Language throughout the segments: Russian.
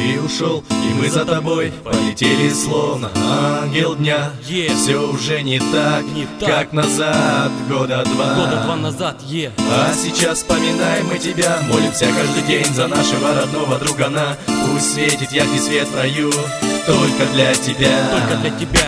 Ты ушел, и мы за тобой полетели словно ангел дня. Все уже не так, как назад, года два назад. А сейчас вспоминаем мы тебя, молимся каждый день за нашего родного другана. Пусть светит яркий свет в раю, только для тебя. Только для тебя,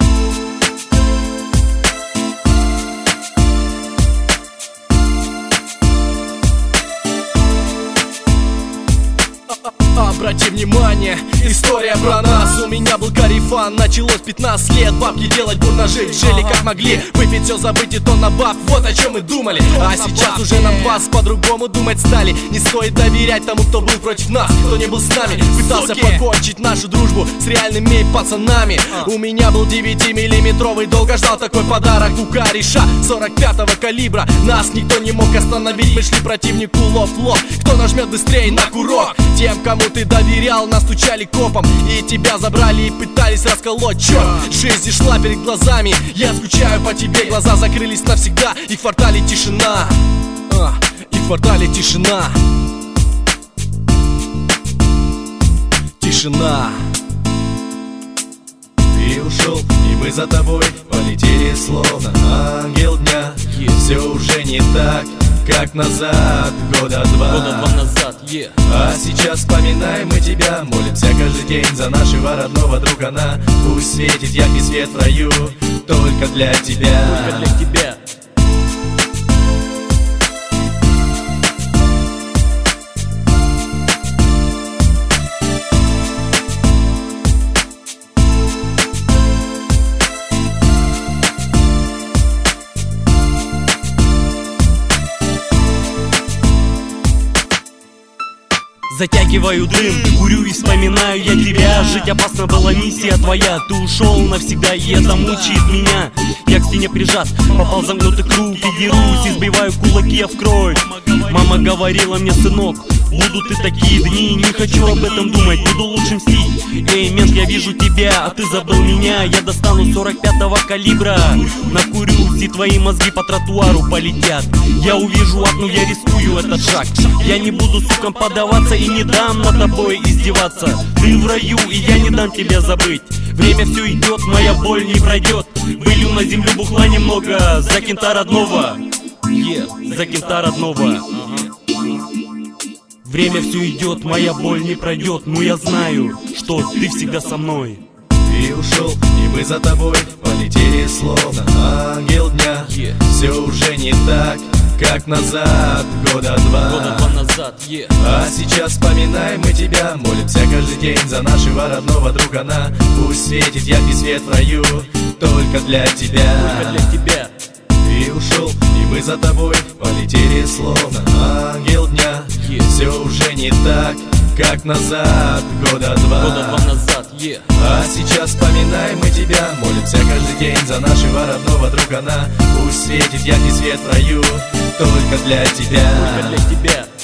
Обрати внимание, история про нас. У меня был карифан, началось 15 лет. Бабки делать бурно жить, жили как могли. Выпить все, забыть и тонна баб, вот о чем мы думали. А сейчас уже нам вас по-другому думать стали. Не стоит доверять тому, кто был против нас, кто не был с нами. Пытался покончить нашу дружбу с реальными пацанами. У меня был 9-миллиметровый, долго ждал такой подарок у кореша 45-го калибра. Нас никто не мог остановить, мы шли противнику лоб в лоб. Кто нажмет быстрее на курок? Тем, кому ты доверял, настучали копом и тебя забрали и пытались расколоть. Черт, жизнь шла перед глазами, я скучаю по тебе. Глаза закрылись навсегда, и в квартале тишина. И в квартале тишина. Тишина. Ты ушел, и мы за тобой полетели словно ангел дня. Все уже не так, как назад, года два назад, А сейчас вспоминаем мы тебя, молимся каждый день за нашего родного другана. Пусть светит яркий свет в раю, только для тебя. Только для тебя. Затягиваю дым, курю и вспоминаю я тебя. Жить опасно была миссия твоя. Ты ушел навсегда, и это мучает меня. Я к стене прижат, попал в замкнутый круг и дерусь, и сбиваю кулаки я в кровь. Мама говорила мне: сынок, будут и такие дни, не хочу об этом думать, буду лучше мстить. Эй, мент, я вижу тебя, а ты забыл меня. Я достану 45-го калибра, накурюсь, и твои мозги по тротуару полетят. Я увижу ад, но я рискую этот шаг. Я не буду, сукам, поддаваться и не дам над тобой издеваться. Ты в раю, и я не дам тебя забыть. Время все идет, моя боль не пройдет. Вылью на землю бухла немного за кента родного. За кента родного. Время все идет, моя боль не пройдет. Но я знаю, что ты всегда со мной. Ты ушел, и мы за тобой полетели словно ангел дня. Все уже не так, как назад, года два назад, А сейчас вспоминаем мы тебя, молимся каждый день за нашего родного другана. Пусть светит яркий свет в раю, только для тебя. Только для тебя. Ты ушел, и мы за тобой полетели словно ангел дня. Все уже не так, как назад, года два назад, А сейчас вспоминаем мы тебя, молимся каждый день за нашего родного другана. Пусть светит яркий свет в раю, только для тебя. Только для тебя.